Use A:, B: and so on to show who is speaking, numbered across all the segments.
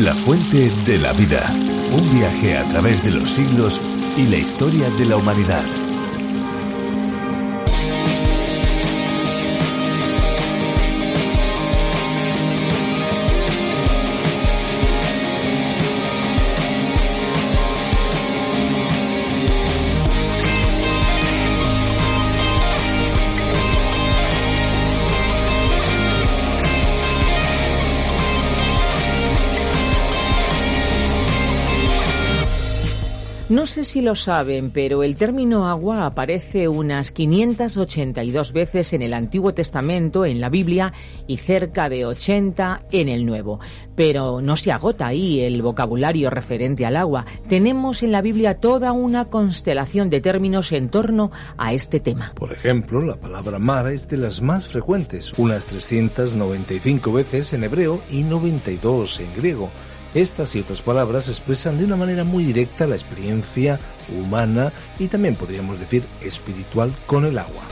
A: La fuente de la vida. Un viaje a través de los siglos y la historia de la humanidad.
B: No sé si lo saben, pero el término agua aparece unas 582 veces en el Antiguo Testamento, en la Biblia, y cerca de 80 en el Nuevo. Pero no se agota ahí el vocabulario referente al agua. Tenemos en la Biblia toda una constelación de términos en torno a este tema.
C: Por ejemplo, la palabra mar es de las más frecuentes, unas 395 veces en hebreo y 92 en griego. Estas y otras palabras expresan de una manera muy directa la experiencia humana y también podríamos decir espiritual con el agua.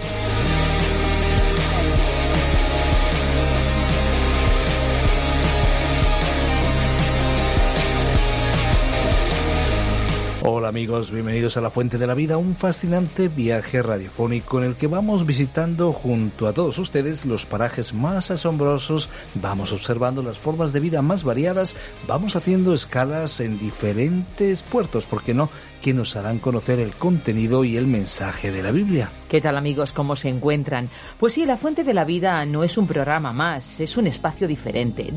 C: Hola amigos, bienvenidos a La Fuente de la Vida, un fascinante viaje radiofónico en el que vamos visitando junto a todos ustedes los parajes más asombrosos, vamos observando las formas de vida más variadas, vamos haciendo escalas en diferentes puertos, ¿por qué no?, que nos harán conocer el contenido y el mensaje de la Biblia.
B: ¿Qué tal amigos? ¿Cómo se encuentran? Pues sí, La Fuente de la Vida no es un programa más, es un espacio diferente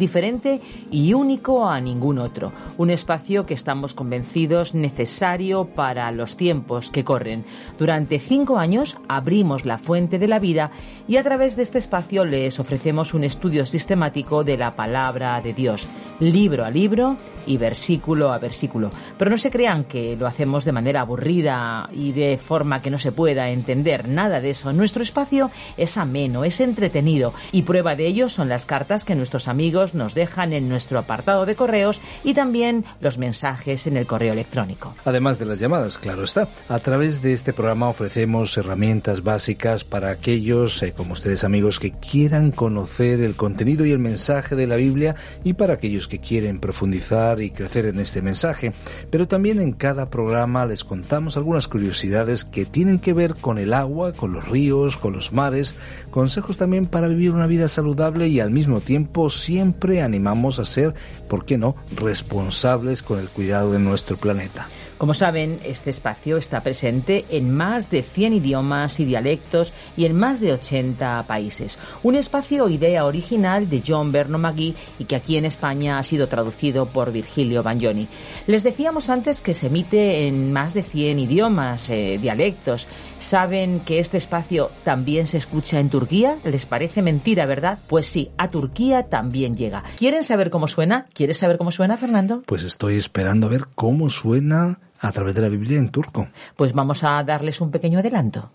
B: y único a ningún otro. Un espacio que estamos convencidos necesario para los tiempos que corren. Durante 5 años abrimos La Fuente de la Vida y a través de este espacio les ofrecemos un estudio sistemático de la Palabra de Dios, libro a libro y versículo a versículo. Pero no se crean que lo hacemos de manera aburrida y de forma que no se pueda entender, nada de eso. Nuestro espacio es ameno, es entretenido y prueba de ello son las cartas que nuestros amigos nos dejan en nuestro apartado de correos y también los mensajes en el correo electrónico.
C: Además de las llamadas, claro está. A través de este programa ofrecemos herramientas básicas para aquellos, como ustedes amigos, que quieran conocer el contenido y el mensaje de la Biblia y para aquellos que quieren profundizar y crecer en este mensaje. Pero también en cada programa les contamos algunas curiosidades que tienen que ver con el agua, con los ríos, con los mares, consejos también para vivir una vida saludable y al mismo tiempo siempre animamos a ser, ¿por qué no?, responsables con el cuidado de nuestro planeta.
B: Como saben, este espacio está presente en más de 100 idiomas y dialectos y en más de 80 países. Un espacio idea original de John Vernon McGee y que aquí en España ha sido traducido por Virgilio Bagnoni. Les decíamos antes que se emite en más de 100 idiomas, dialectos. ¿Saben que este espacio también se escucha en Turquía? ¿Les parece mentira, verdad? Pues sí, a Turquía también llega. ¿Quieren saber cómo suena? ¿Quieres saber cómo suena, Fernando?
C: Pues estoy esperando a ver cómo suena a través de la Biblia en turco.
B: Pues vamos a darles un pequeño adelanto.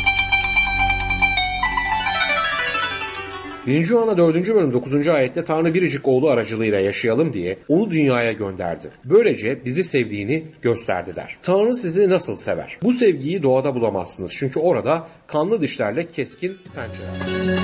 D: Birinci Yuhanna 4. bölüm 9. ayette Tanrı biricik oğlu aracılığıyla yaşayalım diye onu dünyaya gönderdi. Böylece bizi sevdiğini gösterdi der. Tanrı sizi nasıl sever? Bu sevgiyi doğada bulamazsınız. Çünkü orada kanlı dişlerle keskin pençeler.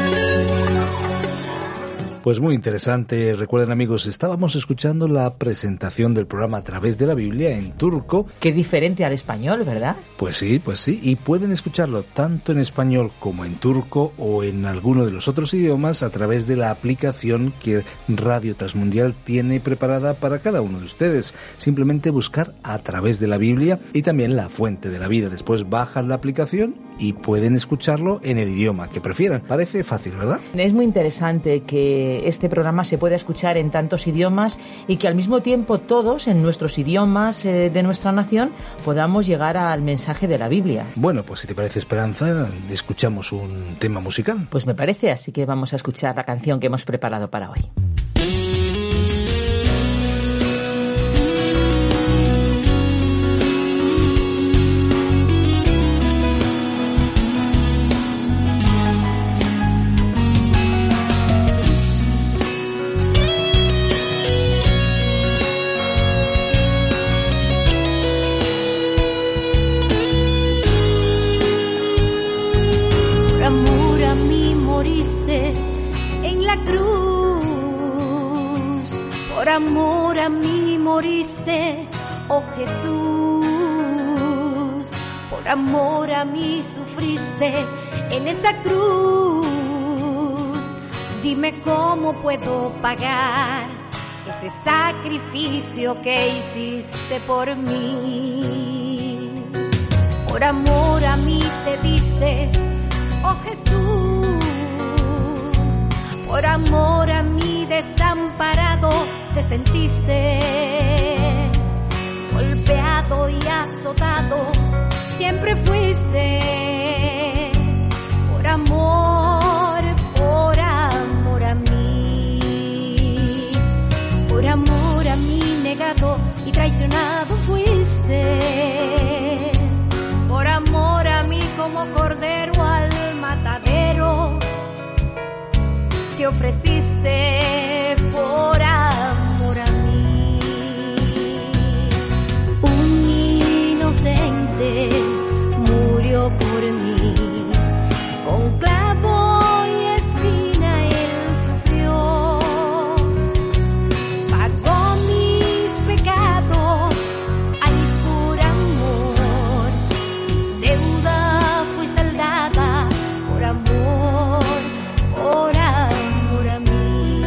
C: Pues muy interesante. Recuerden amigos, estábamos escuchando la presentación del programa a través de la Biblia en turco.
B: Qué diferente al español, ¿verdad?
C: Pues sí. Y pueden escucharlo tanto en español como en turco o en alguno de los otros idiomas a través de la aplicación que Radio Transmundial tiene preparada para cada uno de ustedes. Simplemente buscar a través de la Biblia y también La Fuente de la Vida. Después bajan la aplicación y pueden escucharlo en el idioma que prefieran. Parece fácil, ¿verdad?
B: Es muy interesante que este programa se pueda escuchar en tantos idiomas y que al mismo tiempo todos en nuestros idiomas de nuestra nación podamos llegar al mensaje de la Biblia.
C: Bueno, pues si te parece, Esperanza, escuchamos un tema musical.
B: Pues me parece, así que vamos a escuchar la canción que hemos preparado para hoy.
E: En la cruz Por amor a mí moriste, oh Jesús. Por amor a mí sufriste en esa cruz. Dime cómo puedo pagar ese sacrificio que hiciste por mí. Por amor a mí te diste, oh Jesús. Por amor a mí desamparado te sentiste. Golpeado y azotado siempre fuiste. Por amor a mí. Por amor a mí negado y traicionado fuiste. Por amor a mí como cordero al matadero te ofreciste. Por amor a mí. Un inocente murió por mí, con clavo y espina él sufrió. Pagó mis pecados, ay, por amor. Deuda fue saldada por amor a mí.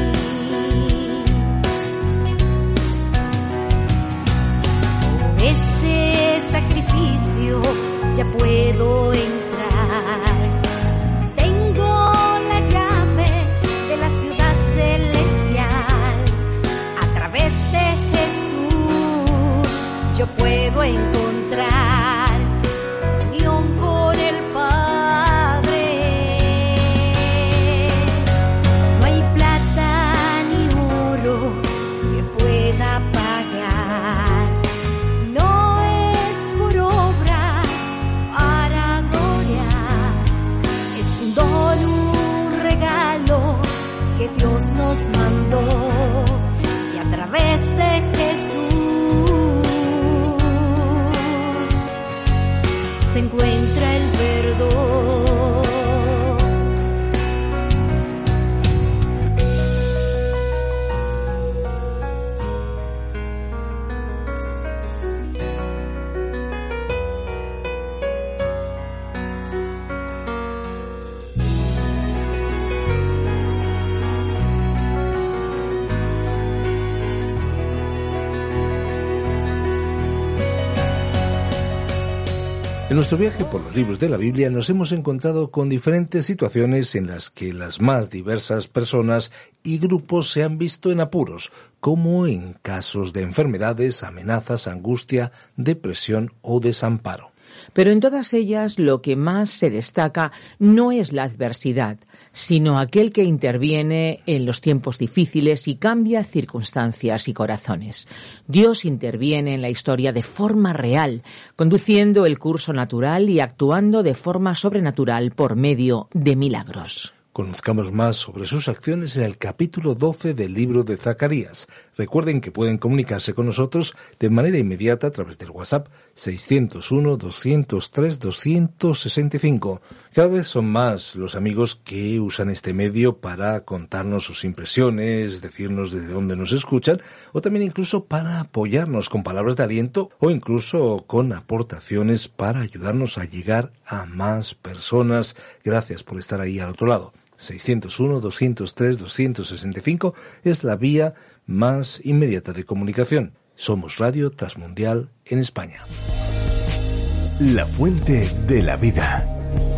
E: Por ese sacrificio ya puedo entrar. Tengo la llave de la ciudad celestial. A través de Jesús yo puedo encontrar unión con el Padre. No hay plata ni oro que pueda pagar. No es por obra para gloria, es un don, un regalo que Dios nos mandó, y a través de Jesús se encuentra el perdón.
C: En nuestro viaje por los libros de la Biblia nos hemos encontrado con diferentes situaciones en las que las más diversas personas y grupos se han visto en apuros, como en casos de enfermedades, amenazas, angustia, depresión o desamparo.
B: Pero en todas ellas lo que más se destaca no es la adversidad, sino aquel que interviene en los tiempos difíciles y cambia circunstancias y corazones. Dios interviene en la historia de forma real, conduciendo el curso natural y actuando de forma sobrenatural por medio de milagros.
C: Conozcamos más sobre sus acciones en el capítulo 12 del libro de Zacarías. Recuerden que pueden comunicarse con nosotros de manera inmediata a través del WhatsApp 601-203-265. Cada vez son más los amigos que usan este medio para contarnos sus impresiones, decirnos desde dónde nos escuchan, o también incluso para apoyarnos con palabras de aliento o incluso con aportaciones para ayudarnos a llegar a más personas. Gracias por estar ahí al otro lado. 601-203-265 es la vía más inmediata de comunicación. Somos Radio Transmundial en España.
A: La fuente de la vida.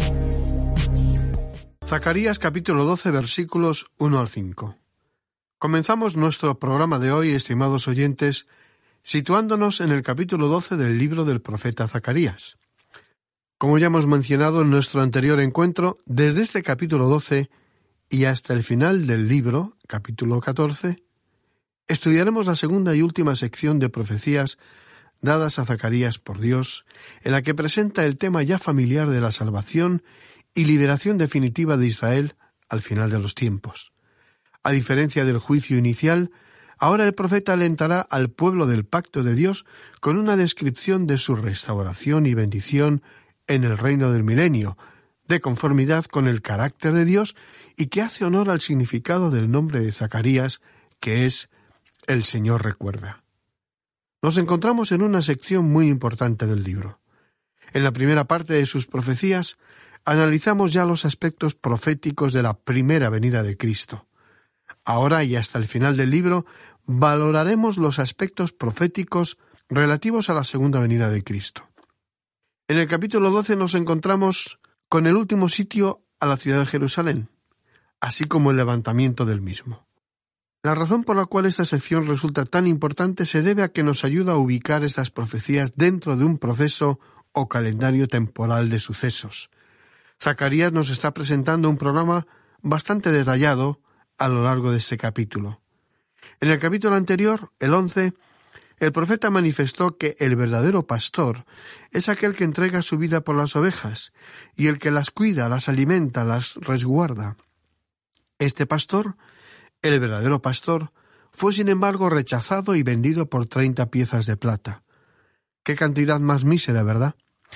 F: Zacarías capítulo 12 versículos 1 al 5. Comenzamos nuestro programa de hoy, estimados oyentes, situándonos en el capítulo 12 del libro del profeta Zacarías. Como ya hemos mencionado en nuestro anterior encuentro, desde este capítulo 12 y hasta el final del libro, capítulo 14, estudiaremos la segunda y última sección de profecías dadas a Zacarías por Dios, en la que presenta el tema ya familiar de la salvación y liberación definitiva de Israel al final de los tiempos. A diferencia del juicio inicial, ahora el profeta alentará al pueblo del pacto de Dios con una descripción de su restauración y bendición en el reino del milenio, de conformidad con el carácter de Dios y que hace honor al significado del nombre de Zacarías, que es el Señor recuerda. Nos encontramos en una sección muy importante del libro. En la primera parte de sus profecías, analizamos ya los aspectos proféticos de la primera venida de Cristo. Ahora y hasta el final del libro, valoraremos los aspectos proféticos relativos a la segunda venida de Cristo. En el capítulo 12 nos encontramos con el último sitio a la ciudad de Jerusalén, así como el levantamiento del mismo. La razón por la cual esta sección resulta tan importante se debe a que nos ayuda a ubicar estas profecías dentro de un proceso o calendario temporal de sucesos. Zacarías nos está presentando un programa bastante detallado a lo largo de este capítulo. En el capítulo anterior, el 11, el profeta manifestó que el verdadero pastor es aquel que entrega su vida por las ovejas y el que las cuida, las alimenta, las resguarda. Este pastor, el verdadero pastor, fue sin embargo rechazado y vendido por 30 piezas de plata. Qué cantidad más mísera, ¿verdad?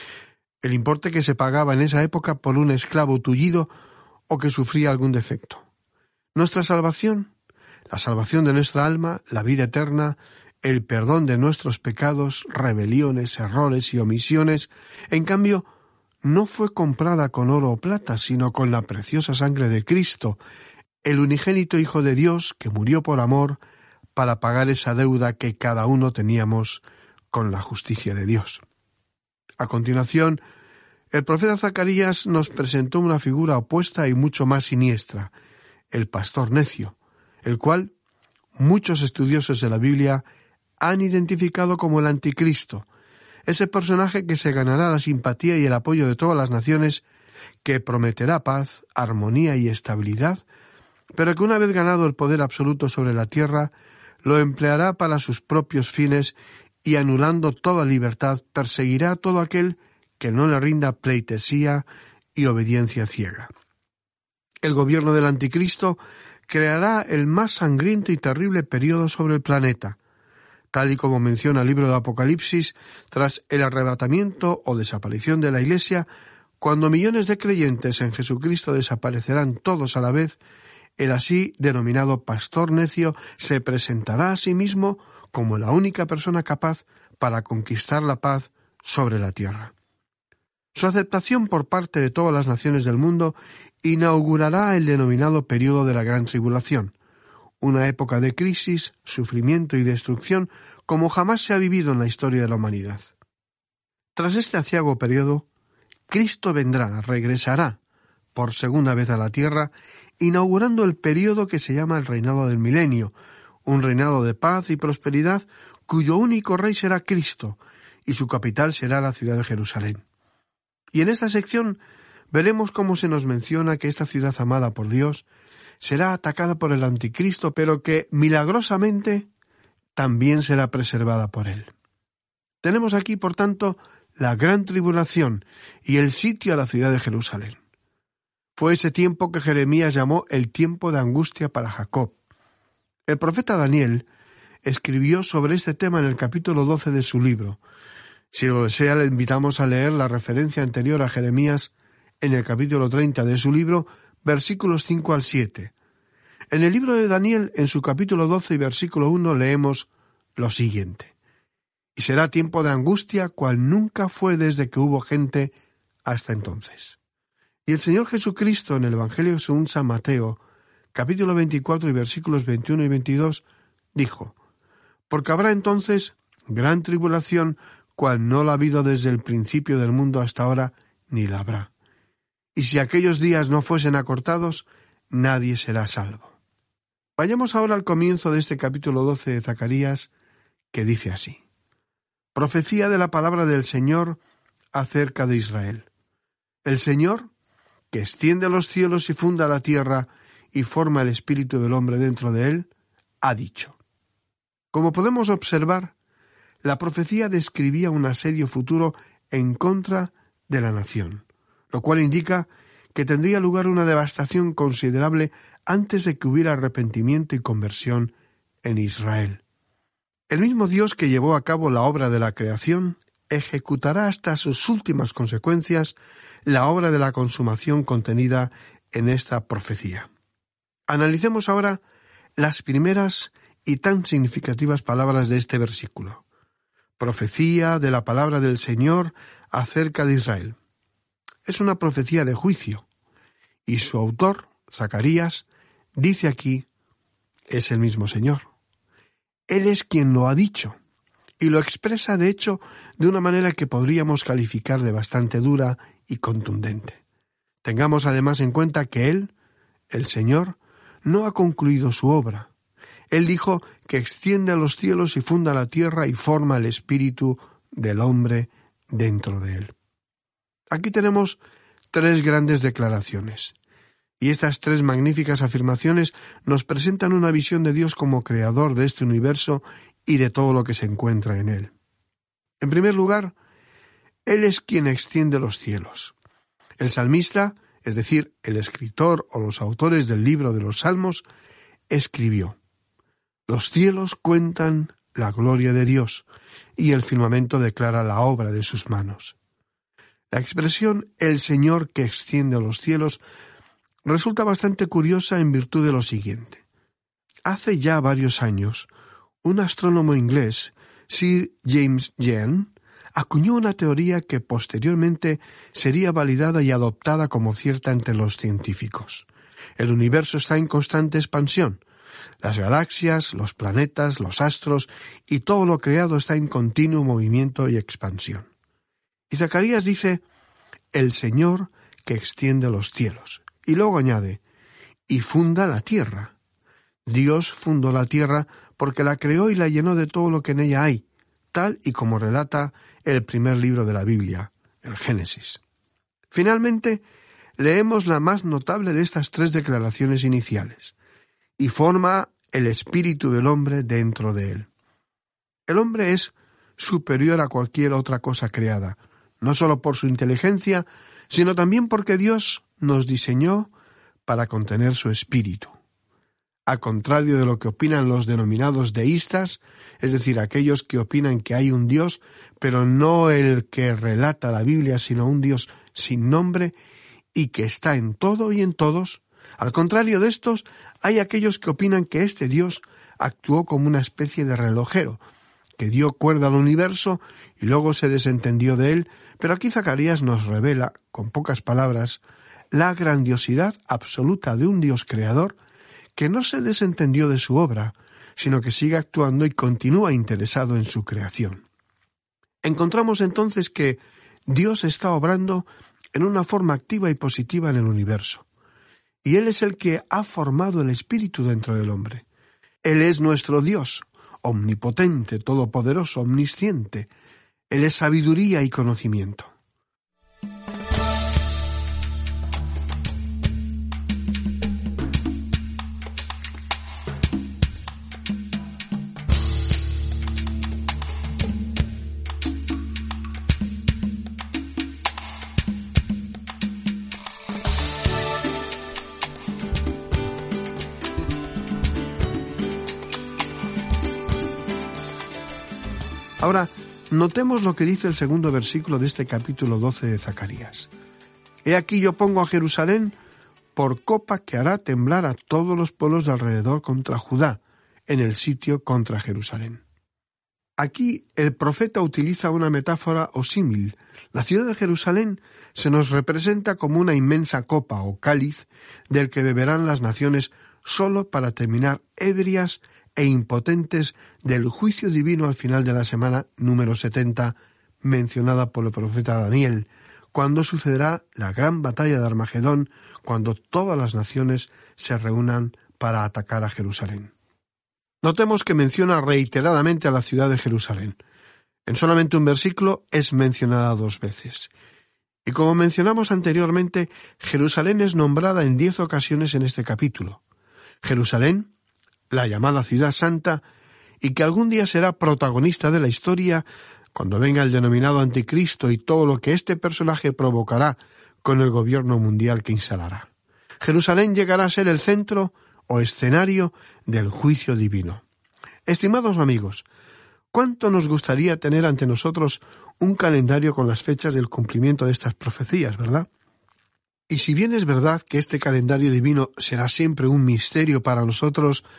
F: El importe que se pagaba en esa época por un esclavo tullido o que sufría algún defecto. Nuestra salvación, la salvación de nuestra alma, la vida eterna, el perdón de nuestros pecados, rebeliones, errores y omisiones, en cambio, no fue comprada con oro o plata, sino con la preciosa sangre de Cristo, el unigénito Hijo de Dios que murió por amor para pagar esa deuda que cada uno teníamos con la justicia de Dios. A continuación, el profeta Zacarías nos presentó una figura opuesta y mucho más siniestra, el pastor necio, el cual muchos estudiosos de la Biblia han identificado como el anticristo, ese personaje que se ganará la simpatía y el apoyo de todas las naciones, que prometerá paz, armonía y estabilidad, pero que una vez ganado el poder absoluto sobre la tierra, lo empleará para sus propios fines y anulando toda libertad, perseguirá a todo aquel que no le rinda pleitesía y obediencia ciega. El gobierno del anticristo creará el más sangriento y terrible periodo sobre el planeta, tal y como menciona el libro de Apocalipsis, tras el arrebatamiento o desaparición de la Iglesia, cuando millones de creyentes en Jesucristo desaparecerán todos a la vez, el así denominado pastor necio se presentará a sí mismo como la única persona capaz para conquistar la paz sobre la tierra. Su aceptación por parte de todas las naciones del mundo inaugurará el denominado período de la Gran Tribulación, una época de crisis, sufrimiento y destrucción como jamás se ha vivido en la historia de la humanidad. Tras este aciago período, Cristo vendrá, regresará por segunda vez a la tierra, inaugurando el período que se llama el reinado del milenio, un reinado de paz y prosperidad cuyo único rey será Cristo y su capital será la ciudad de Jerusalén. Y en esta sección veremos cómo se nos menciona que esta ciudad amada por Dios será atacada por el anticristo, pero que milagrosamente también será preservada por él. Tenemos aquí, por tanto, la gran tribulación y el sitio a la ciudad de Jerusalén. Fue ese tiempo que Jeremías llamó el tiempo de angustia para Jacob. El profeta Daniel escribió sobre este tema en el capítulo 12 de su libro. Si lo desea, le invitamos a leer la referencia anterior a Jeremías en el capítulo 30 de su libro, versículos 5 al 7. En el libro de Daniel, en su capítulo 12 y versículo 1, leemos lo siguiente: «Y será tiempo de angustia, cual nunca fue desde que hubo gente hasta entonces». Y el Señor Jesucristo, en el Evangelio según San Mateo, capítulo 24 y versículos 21 y 22, dijo: «Porque habrá entonces gran tribulación, cual no la ha habido desde el principio del mundo hasta ahora, ni la habrá. Y si aquellos días no fuesen acortados, nadie será salvo». Vayamos ahora al comienzo de este capítulo 12 de Zacarías, que dice así: «Profecía de la palabra del Señor acerca de Israel. El Señor, que extiende los cielos y funda la tierra y forma el espíritu del hombre dentro de él, ha dicho». Como podemos observar, la profecía describía un asedio futuro en contra de la nación, lo cual indica que tendría lugar una devastación considerable antes de que hubiera arrepentimiento y conversión en Israel. El mismo Dios que llevó a cabo la obra de la creación ejecutará hasta sus últimas consecuencias la obra de la consumación contenida en esta profecía. Analicemos ahora las primeras y tan significativas palabras de este versículo. Profecía de la palabra del Señor acerca de Israel. Es una profecía de juicio, y su autor, Zacarías, dice aquí, es el mismo Señor. Él es quien lo ha dicho, y lo expresa de hecho de una manera que podríamos calificar de bastante dura y contundente. Tengamos además en cuenta que Él, el Señor, no ha concluido su obra. Él dijo que extiende los cielos y funda la tierra y forma el espíritu del hombre dentro de él. Aquí tenemos 3 grandes declaraciones, y estas 3 magníficas afirmaciones nos presentan una visión de Dios como creador de este universo y de todo lo que se encuentra en él. En primer lugar, Él es quien extiende los cielos. El salmista, es decir, el escritor o los autores del libro de los Salmos, escribió: «Los cielos cuentan la gloria de Dios, y el firmamento declara la obra de sus manos». La expresión «el Señor que extiende los cielos» resulta bastante curiosa en virtud de lo siguiente. Hace ya varios años, un astrónomo inglés, Sir James Jean, acuñó una teoría que posteriormente sería validada y adoptada como cierta entre los científicos. El universo está en constante expansión. Las galaxias, los planetas, los astros y todo lo creado está en continuo movimiento y expansión. Y Zacarías dice, «el Señor que extiende los cielos». Y luego añade, «y funda la tierra». Dios fundó la tierra porque la creó y la llenó de todo lo que en ella hay, tal y como relata el primer libro de la Biblia, el Génesis. Finalmente, leemos la más notable de estas 3 declaraciones iniciales, y forma el espíritu del hombre dentro de él. El hombre es superior a cualquier otra cosa creada, no solo por su inteligencia, sino también porque Dios nos diseñó para contener su espíritu. A contrario de lo que opinan los denominados deístas, es decir, aquellos que opinan que hay un Dios, pero no el que relata la Biblia, sino un Dios sin nombre y que está en todo y en todos, al contrario de estos, hay aquellos que opinan que este Dios actuó como una especie de relojero, que dio cuerda al universo y luego se desentendió de él, pero aquí Zacarías nos revela, con pocas palabras, la grandiosidad absoluta de un Dios creador que no se desentendió de su obra, sino que sigue actuando y continúa interesado en su creación. Encontramos entonces que Dios está obrando en una forma activa y positiva en el universo, y Él es el que ha formado el espíritu dentro del hombre. Él es nuestro Dios, omnipotente, todopoderoso, omnisciente. Él es sabiduría y conocimiento. Ahora, notemos lo que dice el segundo versículo de este capítulo 12 de Zacarías. «He aquí yo pongo a Jerusalén por copa que hará temblar a todos los pueblos de alrededor contra Judá, en el sitio contra Jerusalén». Aquí el profeta utiliza una metáfora o símil. La ciudad de Jerusalén se nos representa como una inmensa copa o cáliz del que beberán las naciones solo para terminar ebrias e impotentes del juicio divino al final de la semana número 70, mencionada por el profeta Daniel, cuando sucederá la gran batalla de Armagedón, cuando todas las naciones se reúnan para atacar a Jerusalén. Notemos que menciona reiteradamente a la ciudad de Jerusalén. En solamente un versículo es mencionada 2 veces. Y como mencionamos anteriormente, Jerusalén es nombrada en 10 ocasiones en este capítulo. Jerusalén, la llamada Ciudad Santa, y que algún día será protagonista de la historia cuando venga el denominado Anticristo y todo lo que este personaje provocará con el gobierno mundial que instalará. Jerusalén llegará a ser el centro o escenario del juicio divino. Estimados amigos, ¿cuánto nos gustaría tener ante nosotros un calendario con las fechas del cumplimiento de estas profecías, verdad? Y si bien es verdad que este calendario divino será siempre un misterio para nosotros,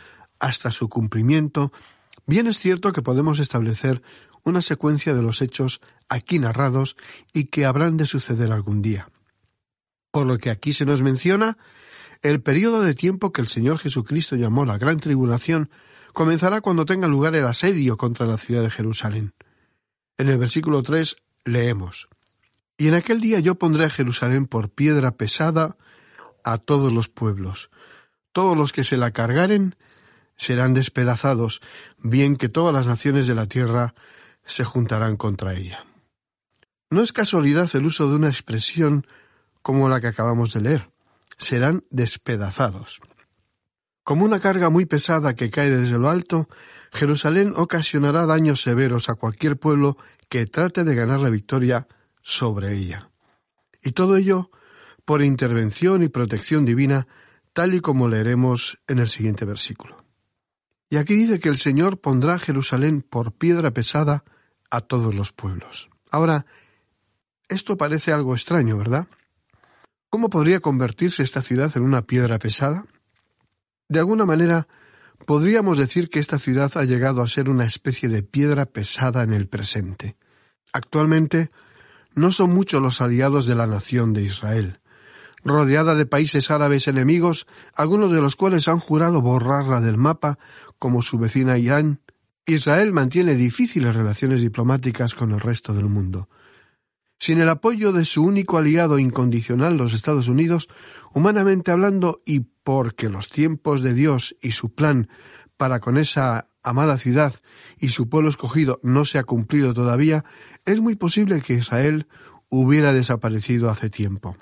F: hasta su cumplimiento, bien es cierto que podemos establecer una secuencia de los hechos aquí narrados y que habrán de suceder algún día. Por lo que aquí se nos menciona, el período de tiempo que el Señor Jesucristo llamó la Gran Tribulación comenzará cuando tenga lugar el asedio contra la ciudad de Jerusalén. En el versículo 3 leemos: «Y en aquel día yo pondré a Jerusalén por piedra pesada a todos los pueblos. Todos los que se la cargaren serán despedazados, bien que todas las naciones de la tierra se juntarán contra ella». No es casualidad el uso de una expresión como la que acabamos de leer. Serán despedazados. Como una carga muy pesada que cae desde lo alto, Jerusalén ocasionará daños severos a cualquier pueblo que trate de ganar la victoria sobre ella. Y todo ello por intervención y protección divina, tal y como leeremos en el siguiente versículo. Y aquí dice que el Señor pondrá a Jerusalén por piedra pesada a todos los pueblos. Ahora, esto parece algo extraño, ¿verdad? ¿Cómo podría convertirse esta ciudad en una piedra pesada? De alguna manera, podríamos decir que esta ciudad ha llegado a ser una especie de piedra pesada en el presente. Actualmente, no son muchos los aliados de la nación de Israel. Rodeada de países árabes enemigos, algunos de los cuales han jurado borrarla del mapa, como su vecina Irán, Israel mantiene difíciles relaciones diplomáticas con el resto del mundo. Sin el apoyo de su único aliado incondicional, los Estados Unidos, humanamente hablando, y porque los tiempos de Dios y su plan para con esa amada ciudad y su pueblo escogido no se ha cumplido todavía, es muy posible que Israel hubiera desaparecido hace tiempo.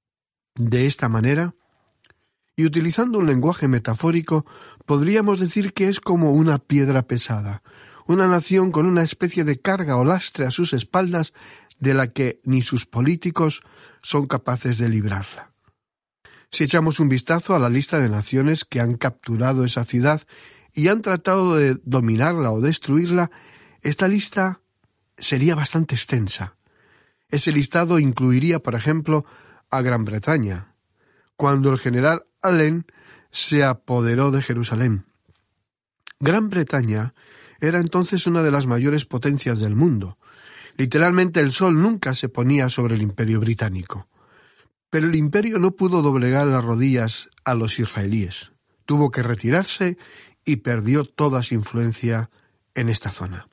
F: De esta manera, y utilizando un lenguaje metafórico, podríamos decir que es como una piedra pesada, una nación con una especie de carga o lastre a sus espaldas de la que ni sus políticos son capaces de librarla. Si echamos un vistazo a la lista de naciones que han capturado esa ciudad y han tratado de dominarla o destruirla, esta lista sería bastante extensa. Ese listado incluiría, por ejemplo, a Gran Bretaña, cuando el general Allen se apoderó de Jerusalén. Gran Bretaña era entonces una de las mayores potencias del mundo. Literalmente el sol nunca se ponía sobre el imperio británico. Pero el imperio no pudo doblegar las rodillas a los israelíes. Tuvo que retirarse y perdió toda su influencia en esta zona.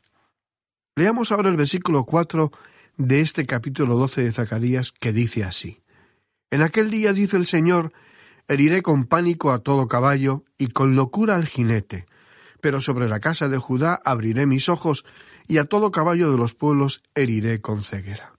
F: Leamos ahora el versículo 4 de este capítulo 12 de Zacarías, que dice así: «En aquel día, dice el Señor, heriré con pánico a todo caballo y con locura al jinete, pero sobre la casa de Judá abriré mis ojos y a todo caballo de los pueblos heriré con ceguera».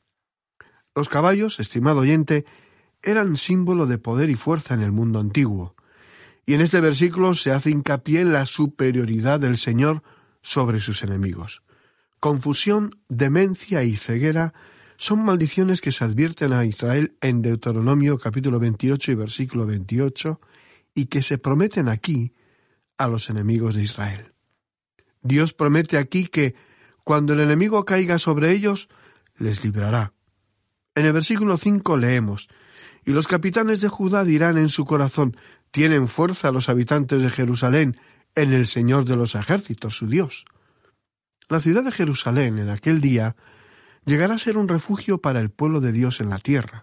F: Los caballos, estimado oyente, eran símbolo de poder y fuerza en el mundo antiguo, y en este versículo se hace hincapié en la superioridad del Señor sobre sus enemigos. Confusión, demencia y ceguera son maldiciones que se advierten a Israel en Deuteronomio capítulo 28 y versículo 28, y que se prometen aquí a los enemigos de Israel. Dios promete aquí que cuando el enemigo caiga sobre ellos, les librará. En el versículo 5 leemos: «Y los capitanes de Judá dirán en su corazón: tienen fuerza los habitantes de Jerusalén en el Señor de los ejércitos, su Dios». La ciudad de Jerusalén en aquel día llegará a ser un refugio para el pueblo de Dios en la tierra.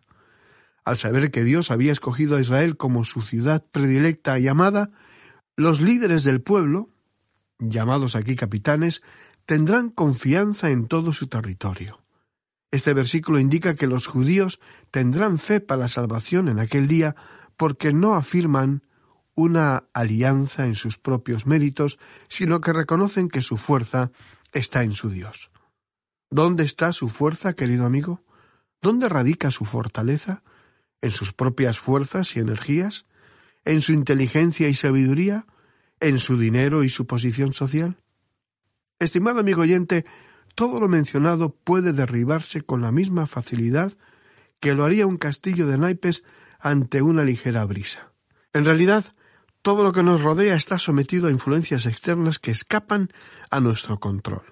F: Al saber que Dios había escogido a Israel como su ciudad predilecta y amada, los líderes del pueblo, llamados aquí capitanes, tendrán confianza en todo su territorio. Este versículo indica que los judíos tendrán fe para la salvación en aquel día porque no afirman una alianza en sus propios méritos, sino que reconocen que su fuerza está en su Dios. ¿Dónde está su fuerza, querido amigo? ¿Dónde radica su fortaleza? ¿En sus propias fuerzas y energías? ¿En su inteligencia y sabiduría? ¿En su dinero y su posición social? Estimado amigo oyente, todo lo mencionado puede derribarse con la misma facilidad que lo haría un castillo de naipes ante una ligera brisa. En realidad, todo lo que nos rodea está sometido a influencias externas que escapan a nuestro control.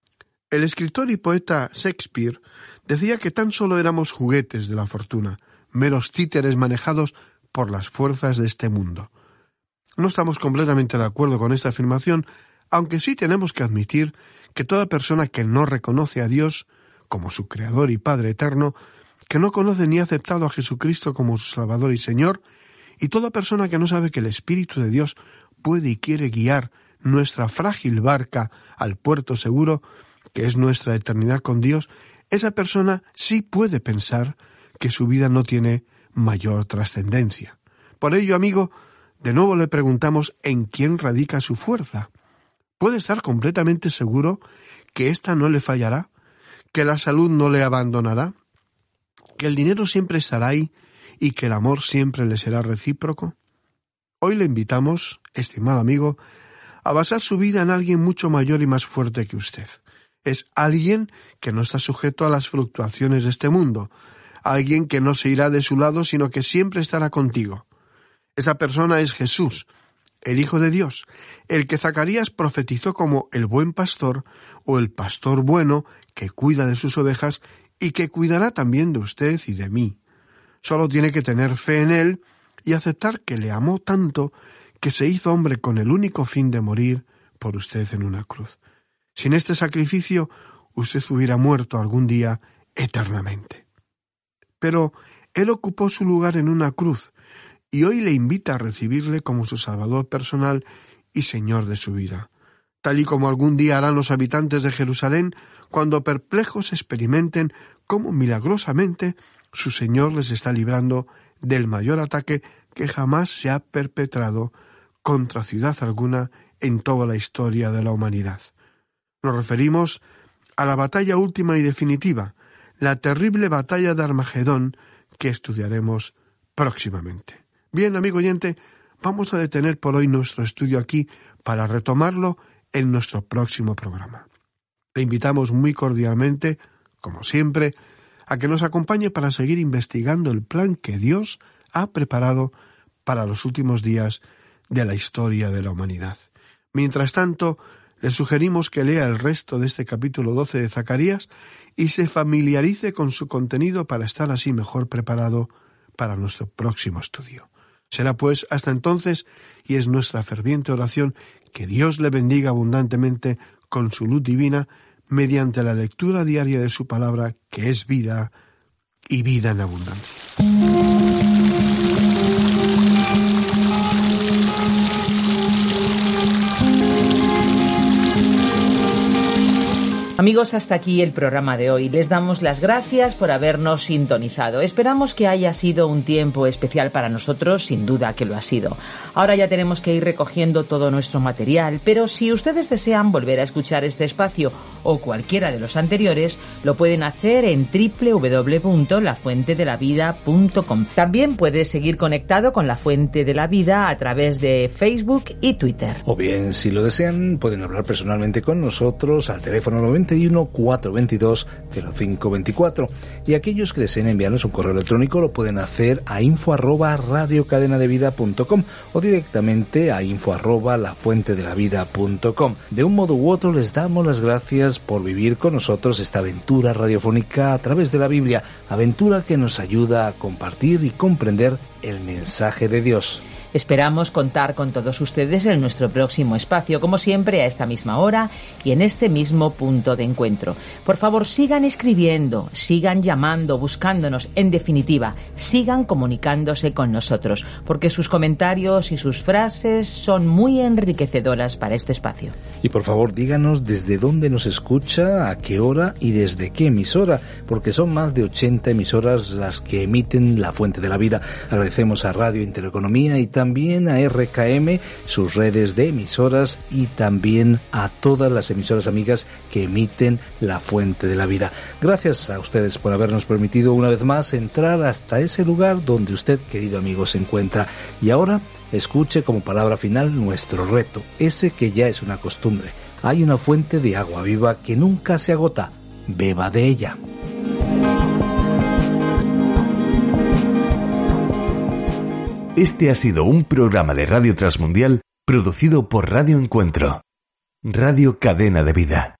F: El escritor y poeta Shakespeare decía que tan solo éramos juguetes de la fortuna, meros títeres manejados por las fuerzas de este mundo. No estamos completamente de acuerdo con esta afirmación, aunque sí tenemos que admitir que toda persona que no reconoce a Dios como su Creador y Padre eterno, que no conoce ni ha aceptado a Jesucristo como su Salvador y Señor, y toda persona que no sabe que el Espíritu de Dios puede y quiere guiar nuestra frágil barca al puerto seguro, que es nuestra eternidad con Dios, esa persona sí puede pensar que su vida no tiene mayor trascendencia. Por ello, amigo, de nuevo le preguntamos en quién radica su fuerza. ¿Puede estar completamente seguro que ésta no le fallará? ¿Que la salud no le abandonará? ¿Que el dinero siempre estará ahí y que el amor siempre le será recíproco? Hoy le invitamos, estimado amigo, a basar su vida en alguien mucho mayor y más fuerte que usted. Es alguien que no está sujeto a las fluctuaciones de este mundo, alguien que no se irá de su lado, sino que siempre estará contigo. Esa persona es Jesús, el Hijo de Dios, el que Zacarías profetizó como el buen pastor o el pastor bueno que cuida de sus ovejas y que cuidará también de usted y de mí. Solo tiene que tener fe en él y aceptar que le amó tanto que se hizo hombre con el único fin de morir por usted en una cruz. Sin este sacrificio, usted hubiera muerto algún día eternamente. Pero él ocupó su lugar en una cruz y hoy le invita a recibirle como su Salvador personal y Señor de su vida, tal y como algún día harán los habitantes de Jerusalén cuando perplejos experimenten cómo milagrosamente su Señor les está librando del mayor ataque que jamás se ha perpetrado contra ciudad alguna en toda la historia de la humanidad. Nos referimos a la batalla última y definitiva, la terrible batalla de Armagedón, que estudiaremos próximamente. Bien, amigo oyente, vamos a detener por hoy nuestro estudio aquí para retomarlo en nuestro próximo programa. Le invitamos muy cordialmente, como siempre, a que nos acompañe para seguir investigando el plan que Dios ha preparado para los últimos días de la historia de la humanidad. Mientras tanto, le sugerimos que lea el resto de este capítulo 12 de Zacarías y se familiarice con su contenido para estar así mejor preparado para nuestro próximo estudio. Será pues hasta entonces, y es nuestra ferviente oración, que Dios le bendiga abundantemente con su luz divina mediante la lectura diaria de su palabra, que es vida y vida en abundancia.
B: Amigos, hasta aquí el programa de hoy. Les damos las gracias por habernos sintonizado. Esperamos que haya sido un tiempo especial para nosotros, sin duda que lo ha sido. Ahora ya tenemos que ir recogiendo todo nuestro material, pero si ustedes desean volver a escuchar este espacio o cualquiera de los anteriores, lo pueden hacer en www.lafuentedelavida.com. También puede seguir conectado con La Fuente de la Vida a través de Facebook y Twitter.
C: O bien, si lo desean, pueden hablar personalmente con nosotros al teléfono 91-422-0524. Y aquellos que deseen enviarnos un correo electrónico lo pueden hacer a info@radiocadenadevida.com o directamente a info@lafuentedelavida.com. De un modo u otro les damos las gracias por vivir con nosotros esta aventura radiofónica a través de la Biblia, aventura que nos ayuda a compartir y comprender el mensaje de Dios.
B: Esperamos contar con todos ustedes en nuestro próximo espacio, como siempre a esta misma hora y en este mismo punto de encuentro. Por favor, sigan escribiendo, sigan llamando, buscándonos, en definitiva, sigan comunicándose con nosotros, porque sus comentarios y sus frases son muy enriquecedoras para este espacio.
C: Y por favor, díganos desde dónde nos escucha, a qué hora y desde qué emisora, porque son más de 80 emisoras las que emiten La Fuente de la Vida. Agradecemos a Radio Intereconomía y también a RKM, sus redes de emisoras, y también a todas las emisoras amigas que emiten La Fuente de la Vida. Gracias a ustedes por habernos permitido una vez más entrar hasta ese lugar donde usted, querido amigo, se encuentra. Y ahora, escuche como palabra final nuestro reto, ese que ya es una costumbre. Hay una fuente de agua viva que nunca se agota. Beba de ella.
A: Este ha sido un programa de Radio Transmundial producido por Radio Encuentro, Radio Cadena de Vida.